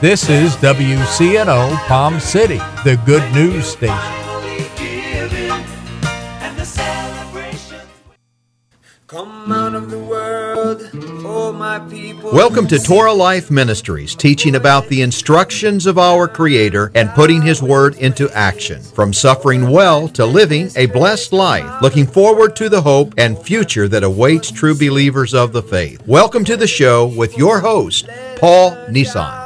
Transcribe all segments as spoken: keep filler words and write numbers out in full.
This is W C N O Palm City, the good news station. Come out of the world, oh my people. Welcome to Torah Life Ministries, teaching about the instructions of our Creator and putting His Word into action. From suffering well to living a blessed life, looking forward to the hope and future that awaits true believers of the faith. Welcome to the show with your host, Paul Nissan.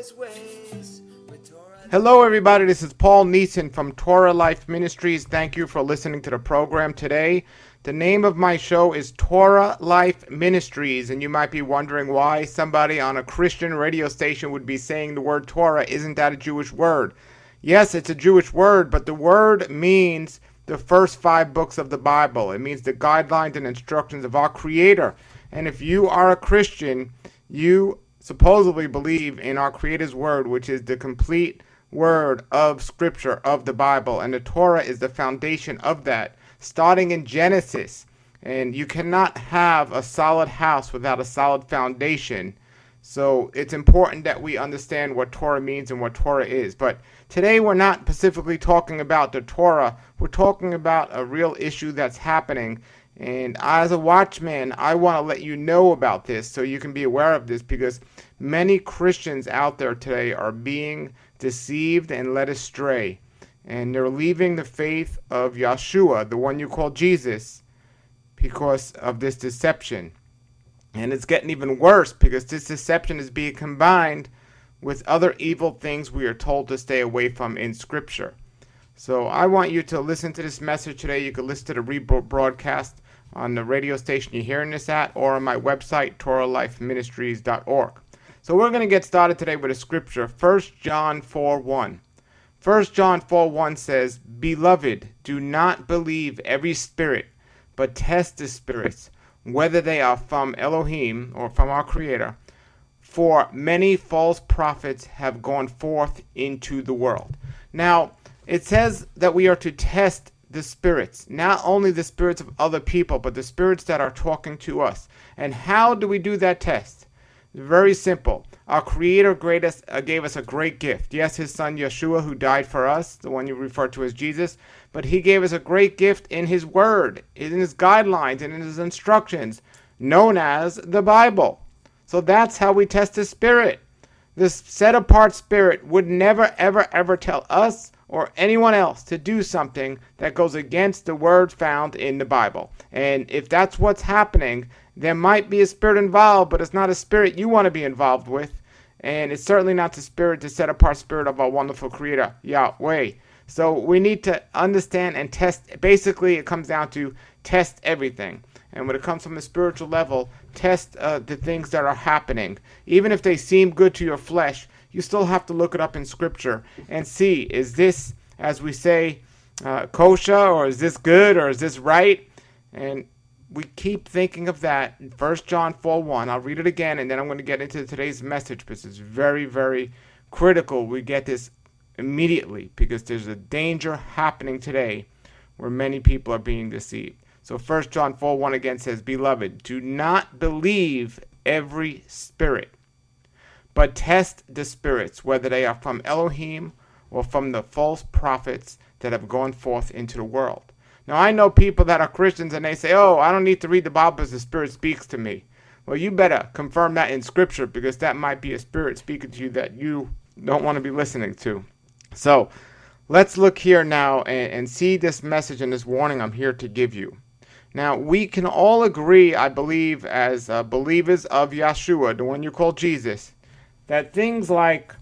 Hello everybody, this is Paul Neeson from Torah Life Ministries. Thank you for listening to the program today. The name of my show is Torah Life Ministries, and you might be wondering why somebody on a Christian radio station would be saying the word Torah. Isn't that a Jewish word? Yes, it's a Jewish word, but the word means the first five books of the Bible. It means the guidelines and instructions of our Creator. And if you are a Christian, you supposedly believe in our Creator's word, which is the complete word of Scripture, of the Bible, and the Torah is the foundation of that, starting in Genesis. And you cannot have a solid house without a solid foundation. So it's important that we understand what Torah means and what Torah is. But today we're not specifically talking about the Torah. We're talking about a real issue that's happening. And as a watchman, I want to let you know about this so you can be aware of this, because many Christians out there today are being deceived and led astray. And they're leaving the faith of Yeshua, the one you call Jesus, because of this deception. And it's getting even worse because this deception is being combined with other evil things we are told to stay away from in Scripture. So I want you to listen to this message today. You can listen to the rebroadcast on the radio station you're hearing this at, or on my website, Torah Life Ministries dot org. So we're going to get started today with a scripture, First John four one. First John four one says, "Beloved, do not believe every spirit, but test the spirits, whether they are from Elohim," or from our Creator, "for many false prophets have gone forth into the world." Now, it says that we are to test the spirits, not only the spirits of other people, but the spirits that are talking to us. And how do we do that test? Very simple. Our Creator gave us a great gift. Yes, His Son Yeshua, who died for us, the one you refer to as Jesus, but He gave us a great gift in His Word, in His guidelines, and in His instructions, known as the Bible. So that's how we test the Spirit. This set-apart Spirit would never, ever, ever tell us or anyone else to do something that goes against the word found in the Bible. And if that's what's happening, there might be a spirit involved, but it's not a spirit you want to be involved with. And it's certainly not the spirit, the set-apart spirit of our wonderful Creator, Yahweh. So we need to understand and test. Basically, it comes down to test everything. And when it comes from a spiritual level, test uh, the things that are happening. Even if they seem good to your flesh, you still have to look it up in Scripture and see, is this, as we say, uh, kosher, or is this good, or is this right? And we keep thinking of that in First John four one. I'll read it again, and then I'm going to get into today's message, because it's very, very critical we get this immediately, because there's a danger happening today where many people are being deceived. So First John four one again says, "Beloved, do not believe every spirit, but test the spirits, whether they are from Elohim or from the false prophets that have gone forth into the world." Now, I know people that are Christians and they say, "Oh, I don't need to read the Bible because the Spirit speaks to me." Well, you better confirm that in Scripture, because that might be a spirit speaking to you that you don't want to be listening to. So let's look here now and, and see this message and this warning I'm here to give you. Now, we can all agree, I believe, as uh, believers of Yeshua, the one you call Jesus, that things like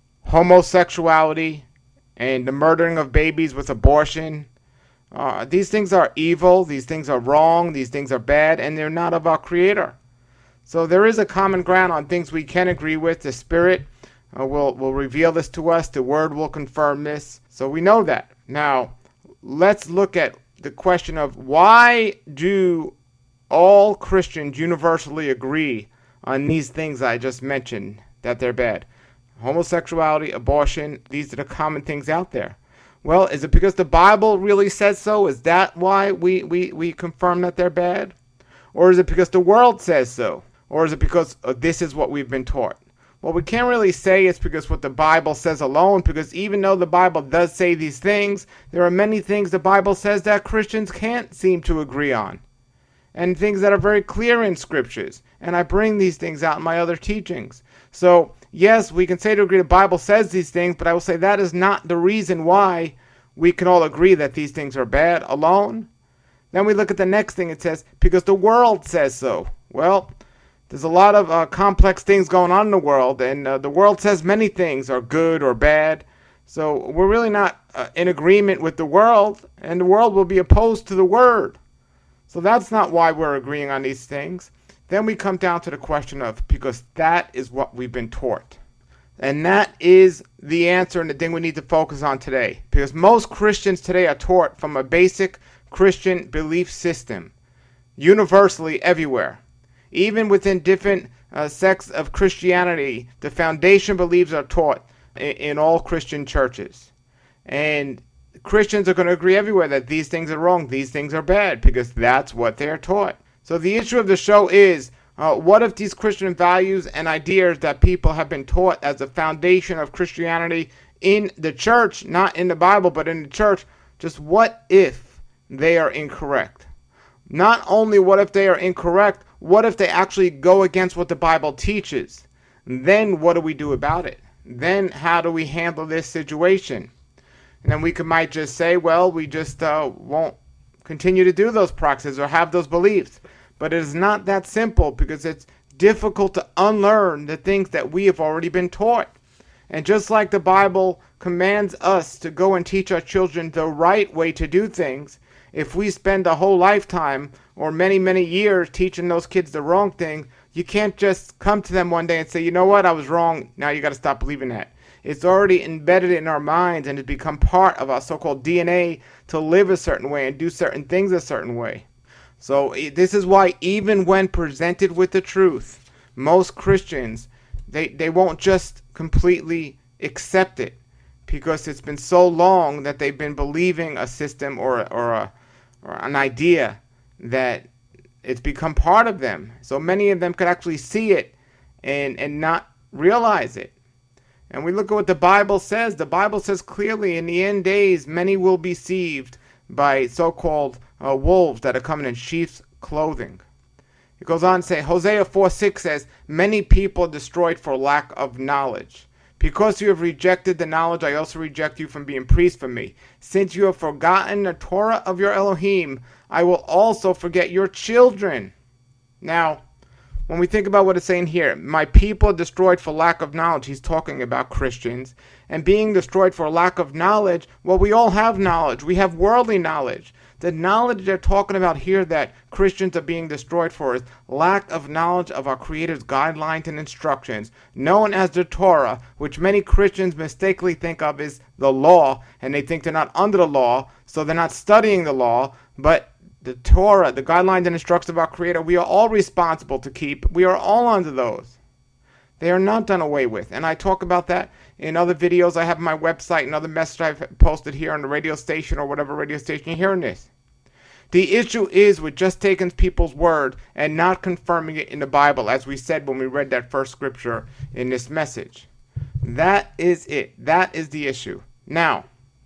homosexuality and the murdering of babies with abortion, uh, these things are evil, these things are wrong, these things are bad, and they're not of our Creator. So there is a common ground on things we can agree with. The Spirit uh, will, will reveal this to us. The Word will confirm this. So we know that. Now, let's look at the question of, why do all Christians universally agree on these things I just mentioned, that they're bad? Homosexuality, abortion, these are the common things out there. Well, is it because the Bible really says so? Is that why we, we, we confirm that they're bad? Or is it because the world says so? Or is it because uh, this is what we've been taught? Well, we can't really say it's because what the Bible says alone, because even though the Bible does say these things, there are many things the Bible says that Christians can't seem to agree on, and things that are very clear in scriptures. And I bring these things out in my other teachings. So, yes, we can say to agree the Bible says these things, but I will say that is not the reason why we can all agree that these things are bad alone. Then we look at the next thing. It says, because the world says so. Well, there's a lot of uh, complex things going on in the world, and uh, the world says many things are good or bad. So we're really not uh, in agreement with the world, and the world will be opposed to the Word. So that's not why we're agreeing on these things. Then we come down to the question of, because that is what we've been taught. And that is the answer and the thing we need to focus on today. Because most Christians today are taught from a basic Christian belief system, universally everywhere. Even within different uh, sects of Christianity, the foundation beliefs are taught in, in all Christian churches. And Christians are going to agree everywhere that these things are wrong, these things are bad, because that's what they're taught. So the issue of the show is, uh, what if these Christian values and ideas that people have been taught as the foundation of Christianity in the church, not in the Bible, but in the church, just what if they are incorrect? Not only what if they are incorrect, what if they actually go against what the Bible teaches? Then what do we do about it? Then how do we handle this situation? And then we could, might just say, well, we just uh, won't continue to do those practices or have those beliefs. But it is not that simple, because it's difficult to unlearn the things that we have already been taught. And just like the Bible commands us to go and teach our children the right way to do things, if we spend a whole lifetime or many, many years teaching those kids the wrong thing, you can't just come to them one day and say, you know what, I was wrong, now you got to stop believing that. It's already embedded in our minds, and it's become part of our so-called D N A to live a certain way and do certain things a certain way. So this is why even when presented with the truth, most Christians, they, they won't just completely accept it, because it's been so long that they've been believing a system or, or, a, or an idea that it's become part of them. So many of them could actually see it and, and not realize it. And we look at what the Bible says. The Bible says clearly, in the end days, many will be deceived by so-called uh, wolves that are coming in sheep's clothing. It goes on to say, Hosea four six says, many people are destroyed for lack of knowledge. Because you have rejected the knowledge, I also reject you from being priests for me. Since you have forgotten the Torah of your Elohim, I will also forget your children. Now, when we think about what it's saying here, my people are destroyed for lack of knowledge. He's talking about Christians. And being destroyed for lack of knowledge, well, we all have knowledge. We have worldly knowledge. The knowledge they're talking about here that Christians are being destroyed for is lack of knowledge of our Creator's guidelines and instructions, known as the Torah, which many Christians mistakenly think of as the law, and they think they're not under the law, so they're not studying the law. But the Torah, the guidelines and instructions of our Creator, we are all responsible to keep. We are all under those. They are not done away with. And I talk about that in other videos I have on my website and other messages I've posted here on the radio station or whatever radio station you're hearing this. The issue is with just taking people's word and not confirming it in the Bible, as we said when we read that first scripture in this message. That is it. That is the issue. Now,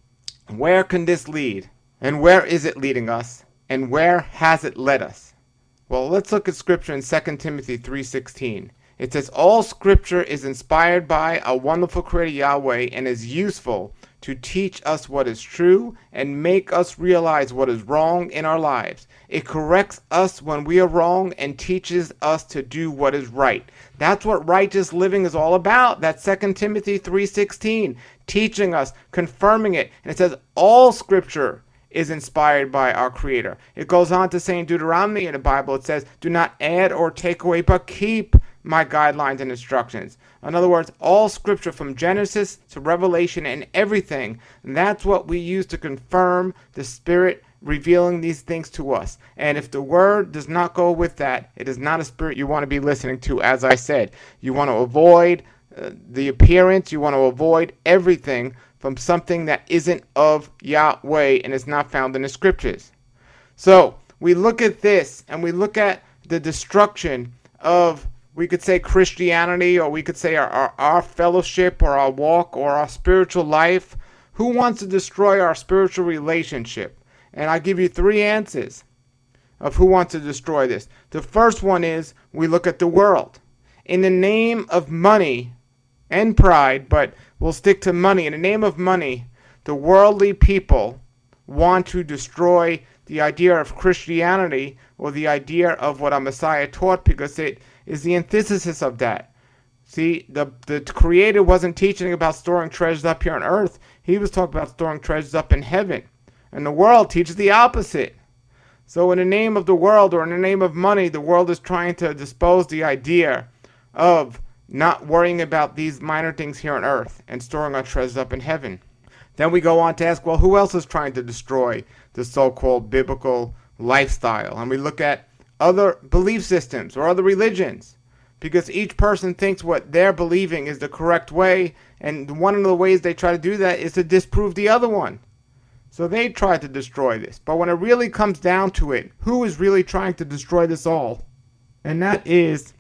where can this lead? And where is it leading us? And where has it led us? Well, let's look at scripture in Second Timothy three sixteen. It says, all scripture is inspired by a wonderful Creator Yahweh and is useful to teach us what is true and make us realize what is wrong in our lives. It corrects us when we are wrong and teaches us to do what is right. That's what righteous living is all about. That's Second Timothy three sixteen, teaching us, confirming it. And it says all scripture is inspired by our Creator. It goes on to say in Deuteronomy in the Bible, it says, do not add or take away, but keep my guidelines and instructions. In other words, all scripture from Genesis to Revelation and everything, that's what we use to confirm the Spirit revealing these things to us. And if the word does not go with that, it is not a spirit you want to be listening to. As I said, you want to avoid uh, the appearance, you want to avoid everything from something that isn't of Yahweh and is not found in the scriptures. So we look at this and we look at the destruction of we could say Christianity, or we could say our, our, our fellowship or our walk or our spiritual life. Who wants to destroy our spiritual relationship? And I give you three answers of who wants to destroy this. The first one is we look at the world. In the name of money and pride, but we'll stick to money. In the name of money, the worldly people want to destroy the idea of Christianity or the idea of what our Messiah taught, because it is the antithesis of that. See, the, the Creator wasn't teaching about storing treasures up here on earth. He was talking about storing treasures up in heaven. And the world teaches the opposite. So in the name of the world, or in the name of money, the world is trying to dispose the idea of not worrying about these minor things here on earth and storing our treasures up in heaven. Then we go on to ask, well, who else is trying to destroy the so-called biblical lifestyle? And we look at other belief systems or other religions, because each person thinks what they're believing is the correct way, and one of the ways they try to do that is to disprove the other one. So they try to destroy this. But when it really comes down to it, who is really trying to destroy this all? And that is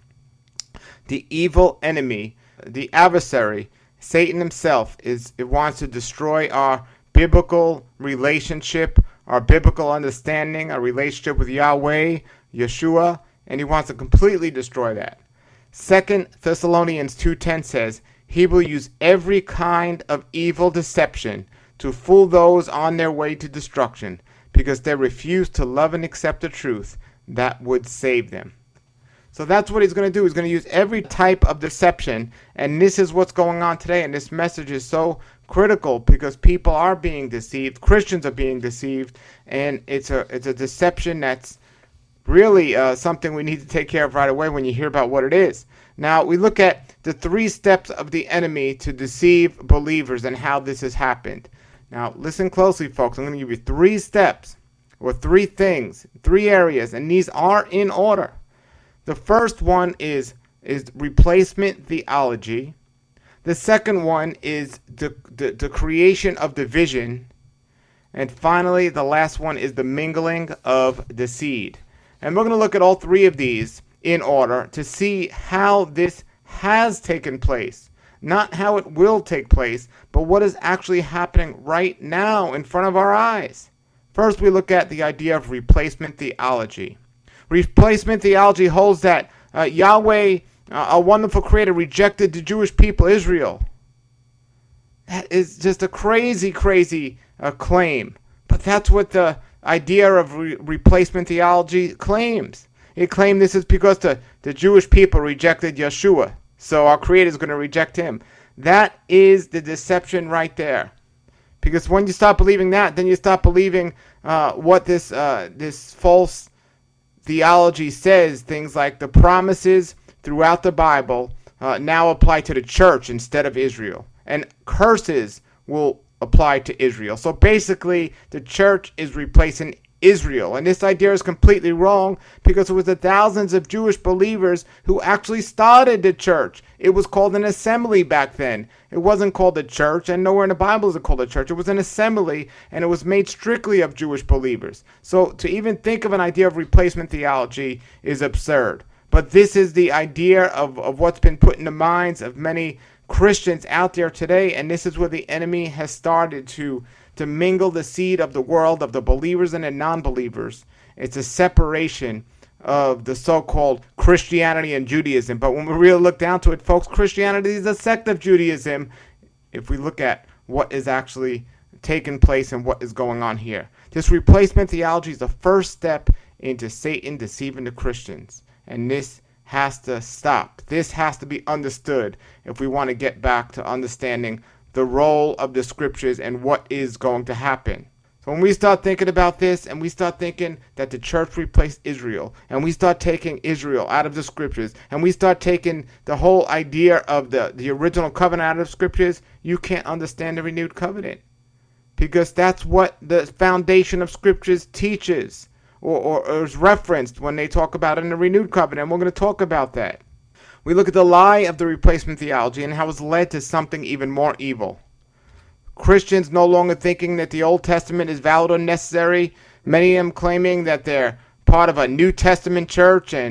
the evil enemy, the adversary, Satan himself. Is it wants to destroy our biblical relationship, our biblical understanding, our relationship with Yahweh, Yeshua, and he wants to completely destroy that. Second Thessalonians two ten says, he will use every kind of evil deception to fool those on their way to destruction, because they refuse to love and accept the truth that would save them. So that's what he's going to do. He's going to use every type of deception, and this is what's going on today, and this message is so critical because people are being deceived, Christians are being deceived, and it's a it's a deception that's really uh, something we need to take care of right away when you hear about what it is. Now, we look at the three steps of the enemy to deceive believers and how this has happened. Now, listen closely, folks. I'm going to give you three steps, or three things, three areas, and these are in order. The first one is, is replacement theology. The second one is the, the, the creation of division. And finally, the last one is the mingling of the seed. And we're going to look at all three of these in order to see how this has taken place. Not how it will take place, but what is actually happening right now in front of our eyes. First, we look at the idea of replacement theology. Replacement theology holds that uh, Yahweh, uh, a wonderful creator, rejected the Jewish people, Israel. That is just a crazy, crazy uh, claim. But that's what the idea of re- replacement theology claims. It claimed this is because the, the Jewish people rejected Yeshua, so our Creator is going to reject him. That is the deception right there. Because when you stop believing that, then you stop believing uh, what this uh, this false theology says. Things like the promises throughout the Bible uh, now apply to the church instead of Israel. And curses will apply to Israel. So basically, the church is replacing Israel. And this idea is completely wrong, because it was the thousands of Jewish believers who actually started the church. It was called an assembly back then. It wasn't called a church, and nowhere in the Bible is it called a church. It was an assembly, and it was made strictly of Jewish believers. So to even think of an idea of replacement theology is absurd. But this is the idea of, of what's been put in the minds of many Christians out there today, and this is where the enemy has started to to mingle the seed of the world, of the believers and the non-believers. It's a separation of the so-called Christianity and Judaism. But when we really look down to it, folks, Christianity is a sect of Judaism if we look at what is actually taking place and what is going on here. This replacement theology is the first step into Satan deceiving the Christians. And this has to stop. This has to be understood if we want to get back to understanding the role of the scriptures and what is going to happen. So when we start thinking about this, and we start thinking that the church replaced Israel, and we start taking Israel out of the scriptures, and we start taking the whole idea of the, the original covenant out of scriptures, you can't understand the renewed covenant. Because that's what the foundation of scriptures teaches, or, or, or is referenced when they talk about it in the renewed covenant. And we're going to talk about that. We look at the lie of the replacement theology and how it's led to something even more evil. Christians no longer thinking that the Old Testament is valid or necessary. Many of them claiming that they're part of a New Testament church, and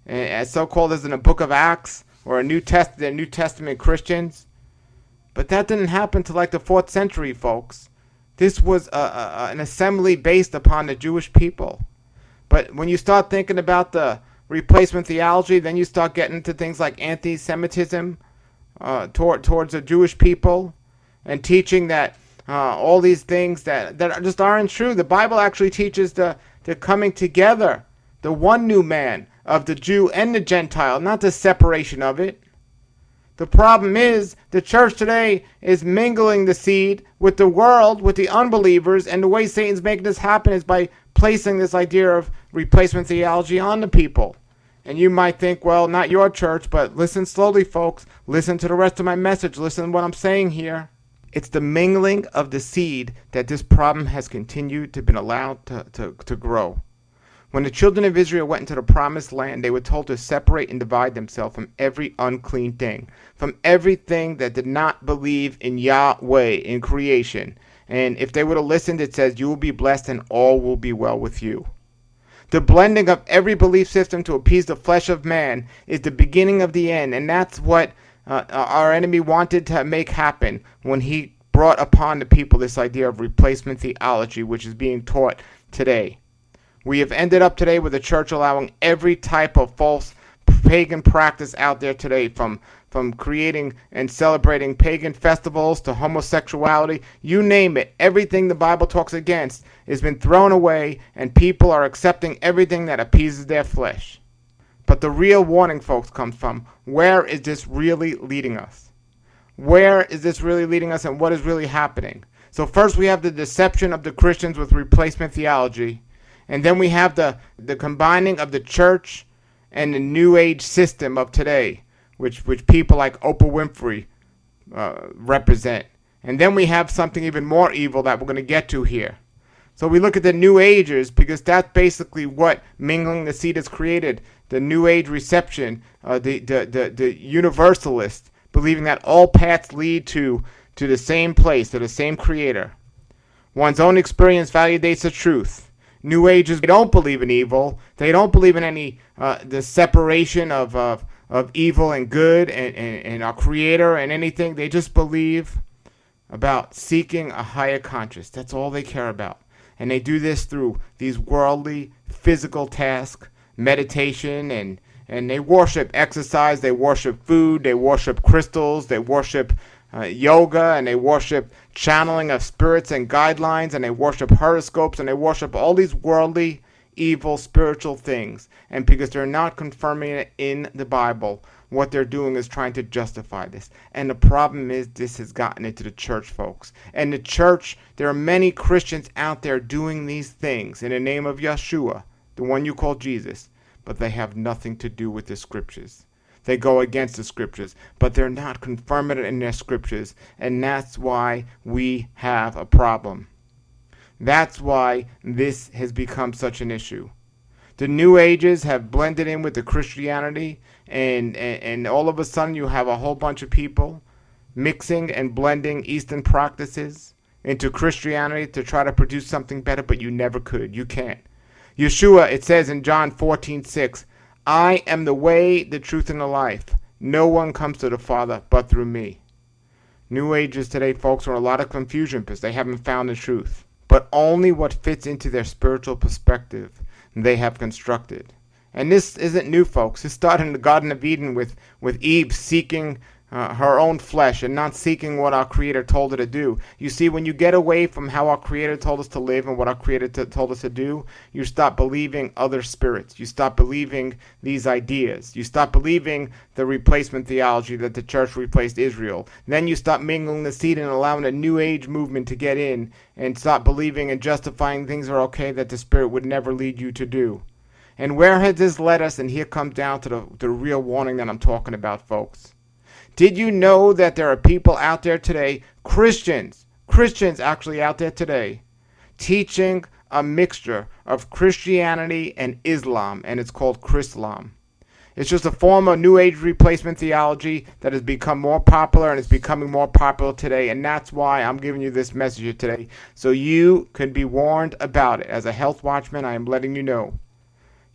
as so-called as in the book of Acts or a New Test the New Testament Christians. But that didn't happen till like the fourth century, folks. This was a, a, an assembly based upon the Jewish people. But when you start thinking about the replacement theology, then you start getting into things like anti-Semitism uh, toward, towards the Jewish people, and teaching that uh, all these things that, that just aren't true. The Bible actually teaches the, the coming together, the one new man of the Jew and the Gentile, not the separation of it. The problem is the church today is mingling the seed with the world, with the unbelievers, and the way Satan's making this happen is by placing this idea of replacement theology on the people. And you might think, well, not your church, but listen slowly, folks. Listen to the rest of my message. Listen to what I'm saying here. It's the mingling of the seed that this problem has continued to be allowed to, to, to grow. When the children of Israel went into the promised land, they were told to separate and divide themselves from every unclean thing, from everything that did not believe in Yahweh, in creation. And if they would have listened, it says, you will be blessed and all will be well with you. The blending of every belief system to appease the flesh of man is the beginning of the end. And that's what uh, our enemy wanted to make happen when he brought upon the people this idea of replacement theology, which is being taught today. We have ended up today with the church allowing every type of false pagan practice out there today, from from creating and celebrating pagan festivals to homosexuality, you name it. Everything the Bible talks against has been thrown away, and people are accepting everything that appeases their flesh. But the real warning, folks, comes from, where is this really leading us? Where is this really leading us, and what is really happening? So first we have the deception of the Christians with replacement theology, and then we have the, the combining of the church and the New Age system of today, which which people like Oprah Winfrey uh, represent. And then we have something even more evil that we're going to get to here. So we look at the New Agers, because that's basically what mingling the seed has created. The New Age reception, uh, the, the, the, the universalist, believing that all paths lead to, to the same place, to the same creator. One's own experience validates the truth. New Agers, they don't believe in evil. They don't believe in any uh, the separation of, of of evil and good and, and, and our creator and anything. They just believe about seeking a higher conscious. That's all they care about. And they do this through these worldly, physical tasks, meditation, and, and they worship exercise, they worship food, they worship crystals, they worship uh, yoga, and they worship channeling of spirits and guidelines, and they worship horoscopes, and they worship all these worldly, evil, spiritual things. And because they're not confirming it in the Bible, what they're doing is trying to justify this. And the problem is, this has gotten into the church, folks. And the church, there are many Christians out there doing these things in the name of Yeshua, the one you call Jesus, but they have nothing to do with the scriptures. They go against the scriptures, but they're not confirming it in their scriptures, and that's why we have a problem. That's why this has become such an issue. The New Ages have blended in with the Christianity, and, and, and all of a sudden you have a whole bunch of people mixing and blending Eastern practices into Christianity to try to produce something better, but you never could. You can't. Yeshua, it says in John fourteen six, I am the way, the truth, and the life. No one comes to the Father but through me. New Ages today, folks, are in a lot of confusion because they haven't found the truth. But only what fits into their spiritual perspective they have constructed. And this isn't new, folks. This started in the Garden of Eden with, with Eve seeking uh, her own flesh and not seeking what our Creator told her to do. You see, when you get away from how our Creator told us to live and what our Creator t- told us to do, you stop believing other spirits. You stop believing these ideas. You stop believing the replacement theology that the church replaced Israel. Then you stop mingling the seed and allowing a New Age movement to get in, and stop believing and justifying things are okay that the Spirit would never lead you to do. And where has this led us? And here comes down to the, the real warning that I'm talking about, folks. Did you know that there are people out there today, Christians, Christians actually out there today, teaching a mixture of Christianity and Islam, and it's called Chrislam. It's just a form of New Age replacement theology that has become more popular, and it's becoming more popular today, and that's why I'm giving you this message today, so you can be warned about it. As a health watchman, I am letting you know.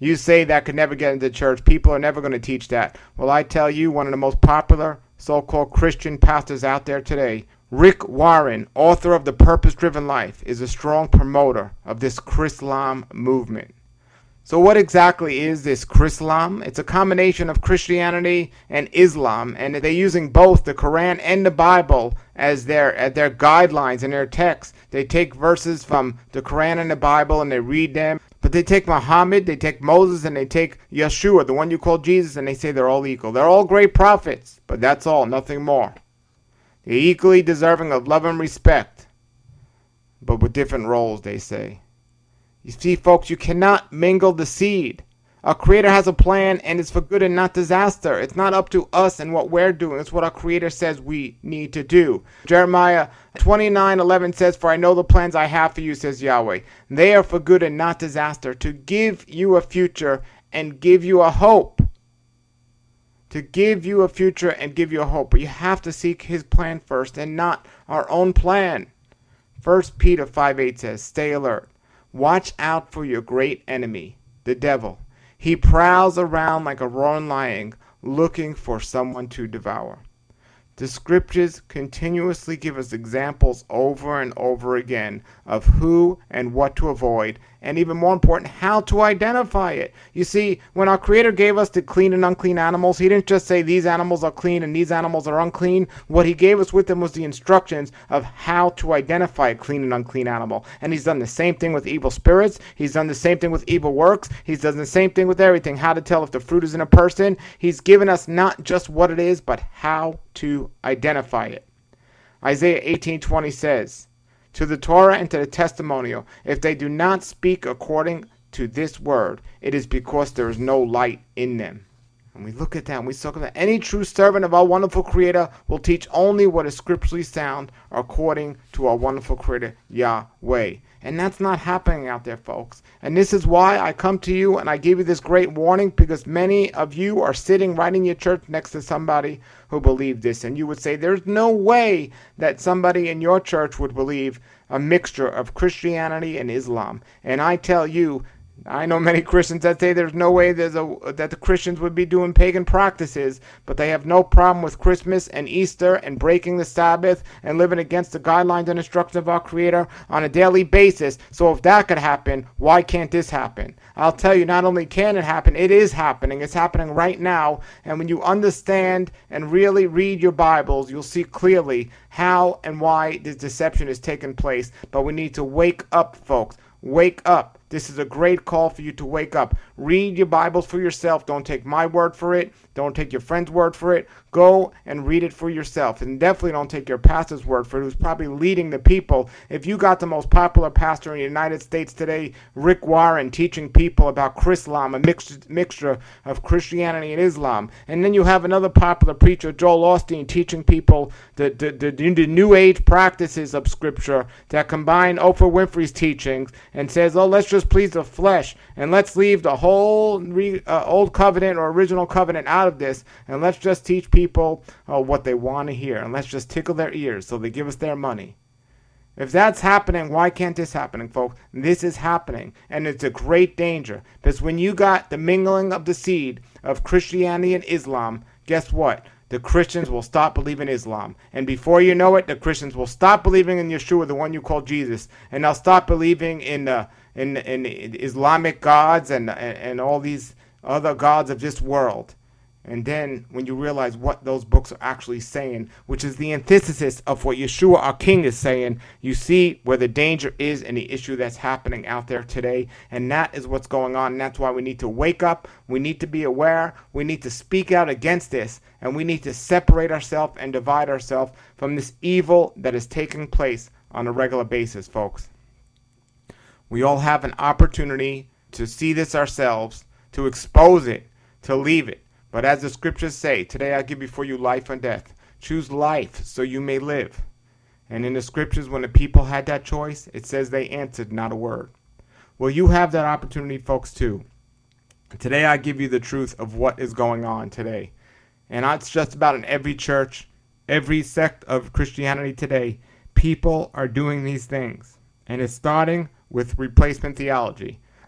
You say that could never get into church. People are never going to teach that. Well, I tell you, one of the most popular so-called Christian pastors out there today, Rick Warren, author of The Purpose-Driven Life, is a strong promoter of this Chrislam movement. So what exactly is this Chrislam? It's a combination of Christianity and Islam, and they're using both the Quran and the Bible as their as their guidelines and their texts. They take verses from the Quran and the Bible and they read them. But they take Muhammad, they take Moses, and they take Yeshua, the one you call Jesus, and they say they're all equal. They're all great prophets, but that's all, nothing more. They're equally deserving of love and respect, but with different roles, they say. You see, folks, you cannot mingle the seed. Our Creator has a plan, and it's for good and not disaster. It's not up to us and what we're doing. It's what our Creator says we need to do. Jeremiah twenty-nine eleven says, "For I know the plans I have for you, says Yahweh. They are for good and not disaster, to give you a future and give you a hope." To give you a future and give you a hope. But you have to seek His plan first and not our own plan. First Peter five eight says, "Stay alert. Watch out for your great enemy, the devil. He prowls around like a roaring lion, looking for someone to devour." The scriptures continuously give us examples over and over again of who and what to avoid, and even more important, how to identify it. You see, when our Creator gave us the clean and unclean animals, He didn't just say these animals are clean and these animals are unclean. What He gave us with them was the instructions of how to identify a clean and unclean animal. And He's done the same thing with evil spirits. He's done the same thing with evil works. He's done the same thing with everything. How to tell if the fruit is in a person. He's given us not just what it is, but how to identify it. Isaiah eighteen twenty says, "To the Torah and to the testimonial, if they do not speak according to this word, it is because there is no light in them." And we look at that and we talk about any true servant of our wonderful Creator will teach only what is scripturally sound according to our wonderful Creator Yahweh. And that's not happening out there, folks. And this is why I come to you and I give you this great warning, because many of you are sitting right in your church next to somebody who believed this. And you would say, there's no way that somebody in your church would believe a mixture of Christianity and Islam. And I tell you, I know many Christians that say there's no way there's a, that the Christians would be doing pagan practices, but they have no problem with Christmas and Easter and breaking the Sabbath and living against the guidelines and instructions of our Creator on a daily basis. So if that could happen, why can't this happen? I'll tell you, not only can it happen, it is happening. It's happening right now. And when you understand and really read your Bibles, you'll see clearly how and why this deception is taking place. But we need to wake up, folks. Wake up. This is a great call for you to wake up. Read your Bibles for yourself. Don't take my word for it. Don't take your friend's word for it. Go and read it for yourself. And definitely don't take your pastor's word for it, who's probably leading the people. If you got the most popular pastor in the United States today, Rick Warren, teaching people about Chrislam, a mix, mixture of Christianity and Islam, and then you have another popular preacher, Joel Osteen, teaching people the, the, the, the New Age practices of Scripture that combine Oprah Winfrey's teachings and says, oh, let's just please the flesh, and let's leave the whole re, uh, old covenant or original covenant out of this, and let's just teach people uh, what they want to hear, and let's just tickle their ears so they give us their money. If that's happening, why can't this happen, folks? This is happening, and it's a great danger, because when you got the mingling of the seed of Christianity and Islam, guess what? The Christians will stop believing Islam. And before you know it, the Christians will stop believing in Yeshua, the one you call Jesus, and they'll stop believing in the in, in Islamic gods and, and and all these other gods of this world. And then when you realize what those books are actually saying, which is the antithesis of what Yeshua, our King, is saying, you see where the danger is and the issue that's happening out there today. And that is what's going on. And that's why we need to wake up. We need to be aware. We need to speak out against this. And we need to separate ourselves and divide ourselves from this evil that is taking place on a regular basis, folks. We all have an opportunity to see this ourselves, to expose it, to leave it. But as the scriptures say, today I give before you life and death. Choose life so you may live. And in the scriptures, when the people had that choice, it says they answered not a word. Well, you have that opportunity, folks, too. Today I give you the truth of what is going on today. And it's just about in every church, every sect of Christianity today, people are doing these things. And it's starting with replacement theology.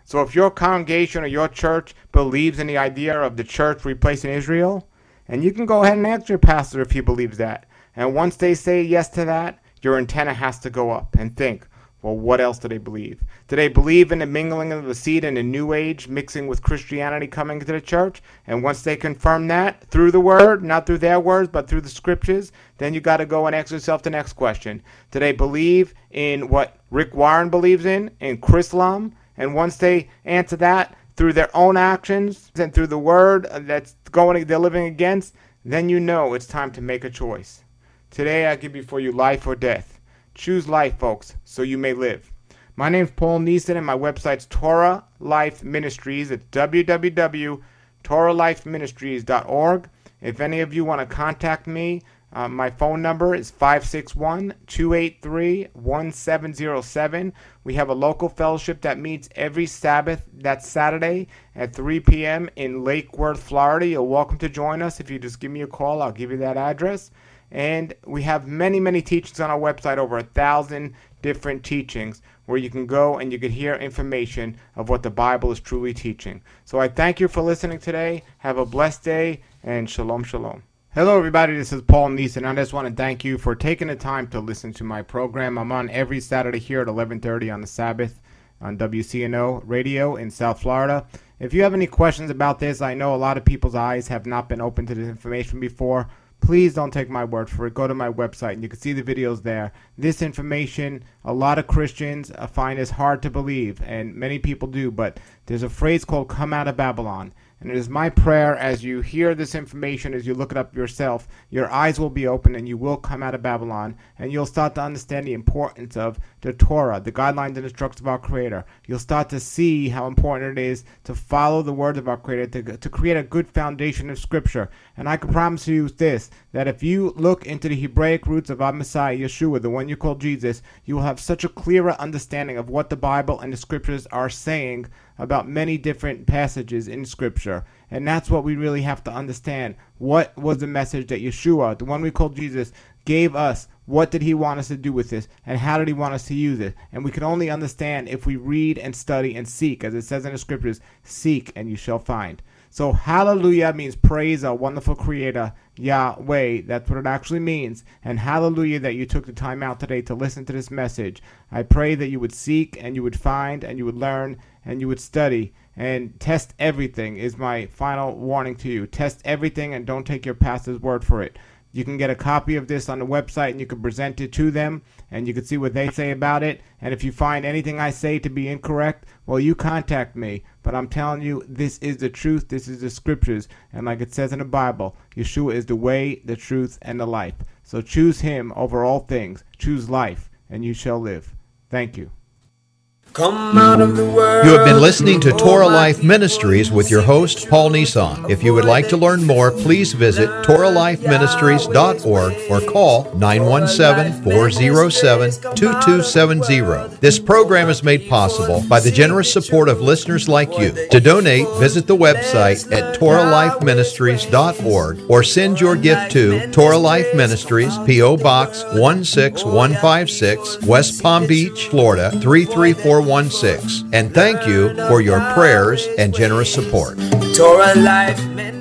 So if your congregation or your church believes in the idea of the church replacing Israel, and you can go ahead and ask your pastor if he believes that. And once they say yes to that, your antenna has to go up and think, well, what else do they believe? Do they believe in the mingling of the seed and the New Age mixing with Christianity coming to the church? And once they confirm that through the word, not through their words, but through the scriptures, then you got to go and ask yourself the next question. Do they believe in what Rick Warren believes in, in Chrislam? And once they answer that through their own actions and through the word that's going, they're living against, then you know it's time to make a choice. Today I give before you life or death. Choose life, folks, so you may live. My name's Paul Neeson, and my website's Torah Life Ministries. It's w w w dot torah life ministries dot org. If any of you want to contact me, uh, my phone number is five six one, two eight three, one seven zero seven. We have a local fellowship that meets every Sabbath, that's Saturday, at three p.m. in Lake Worth, Florida. You're welcome to join us. If you just give me a call, I'll give you that address. And we have many, many teachings on our website, over a thousand different teachings where you can go and you can hear information of what the Bible is truly teaching. So I thank you for listening today. Have a blessed day, and shalom, shalom. Hello, everybody. This is Paul Neeson. I just want to thank you for taking the time to listen to my program. I'm on every Saturday here at eleven thirty on the Sabbath on W C N O Radio in South Florida. If you have any questions about this, I know a lot of people's eyes have not been open to this information before. Please don't take my word for it. Go to my website and you can see the videos there. This information, a lot of Christians find is hard to believe, and many people do, but there's a phrase called come out of Babylon. And it is my prayer as you hear this information, as you look it up yourself, your eyes will be open and you will come out of Babylon, and you'll start to understand the importance of the Torah, the guidelines and instructions of our Creator. You'll start to see how important it is to follow the word of our Creator, to, to create a good foundation of Scripture. And I can promise you this, that if you look into the Hebraic roots of our Messiah, Yeshua, the one you call Jesus, you will have such a clearer understanding of what the Bible and the Scriptures are saying about many different passages in Scripture. And that's what we really have to understand. What was the message that Yeshua, the one we call Jesus, gave us? What did he want us to do with this? And how did he want us to use it? And we can only understand if we read and study and seek. As it says in the Scriptures, seek and you shall find. So hallelujah means praise our wonderful Creator, Yahweh. That's what it actually means. And hallelujah that you took the time out today to listen to this message. I pray that you would seek and you would find and you would learn and you would study and test everything is my final warning to you. Test everything and don't take your pastor's word for it. You can get a copy of this on the website and you can present it to them and you can see what they say about it. And if you find anything I say to be incorrect, well, you contact me. But I'm telling you, this is the truth. This is the Scriptures. And like it says in the Bible, Yeshua is the way, the truth, and the life. So choose him over all things. Choose life and you shall live. Thank you. Come out of the world. You have been listening to Torah Life Ministries with your host, Paul Neeson. If you would like to learn more, please visit torah life ministries dot org or call nine one seven, four zero seven, two two seven zero. This program is made possible by the generous support of listeners like you. To donate, visit the website at torah life ministries dot org or send your gift to Torah Life Ministries, P O Box one six one five six, West Palm Beach, Florida three three four one six. And thank you for your prayers and generous support. Torah Life Ministries.